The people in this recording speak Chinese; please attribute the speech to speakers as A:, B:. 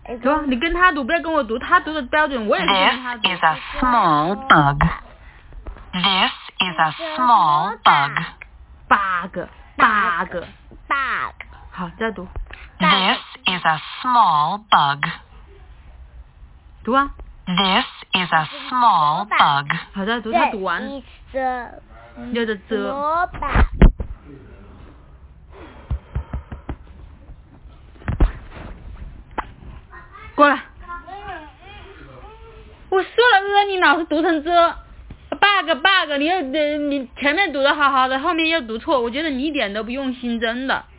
A: 读啊，你跟他读，不要跟我读，他读的标准，我也是跟他读。
B: This is a small bug. This is a small bug.
A: bug。
C: bug。
A: 好，再读。
B: This is a small bug.
A: 读啊。
B: This is a small bug.
A: 好，再读，他读完。
C: This is a
A: 有的遮。
C: small bug.
A: 过来。我说了你老是读成这 bug， 你前面读的好好的，后面又读错，我觉得你一点都不用心，真的。